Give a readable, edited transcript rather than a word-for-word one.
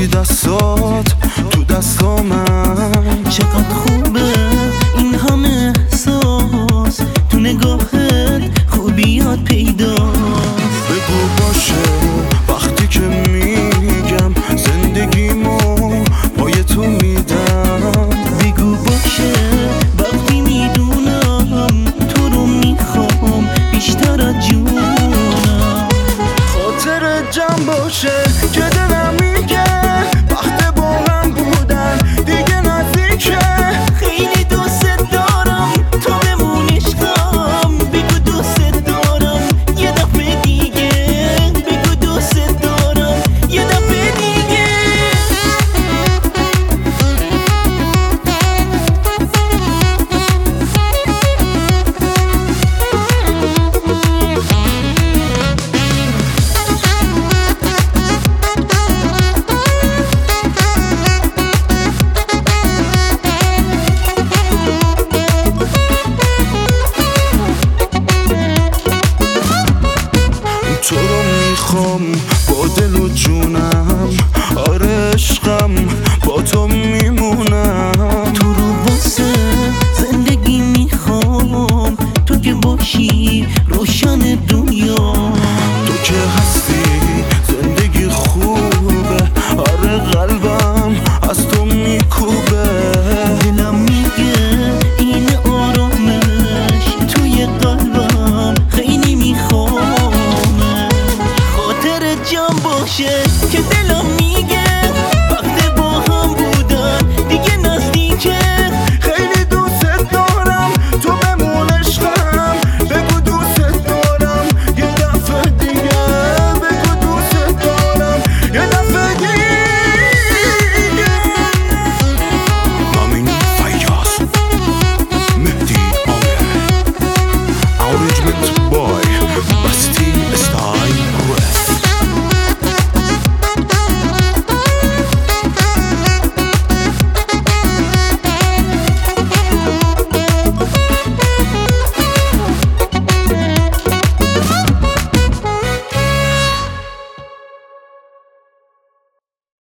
باشی دستات تو دستا من. چقدر خوبه این همه احساس تو نگاهت، خوبیات پیداست. بگو باشه وقتی که میگم زندگیمو پای تو میدم. بگو باشه وقتی میدونم تو رو میخوام بیشتر از جونم. خاطر جمع باشه که دلم میگه وقت با هم بودن دیگه نزدیکه. خیلی دوست دارم تو بمون عشقم. بگو دوست دارم یه دفعه دیگه. بگو دوست دارم یه دفعه دیگه. تو رو میخوام با دل و جونم، آره عشقم با تو میمونم. تو رو واسه زندگی میخوام، تو که باشی روشن دنیا. تو که هستی زندگی خوبه، آره قلبم از تو میکوبه. دلم میگه این آرامش توی قلبم خیلی میخوام. خاطر جمع باشه که دلم میگه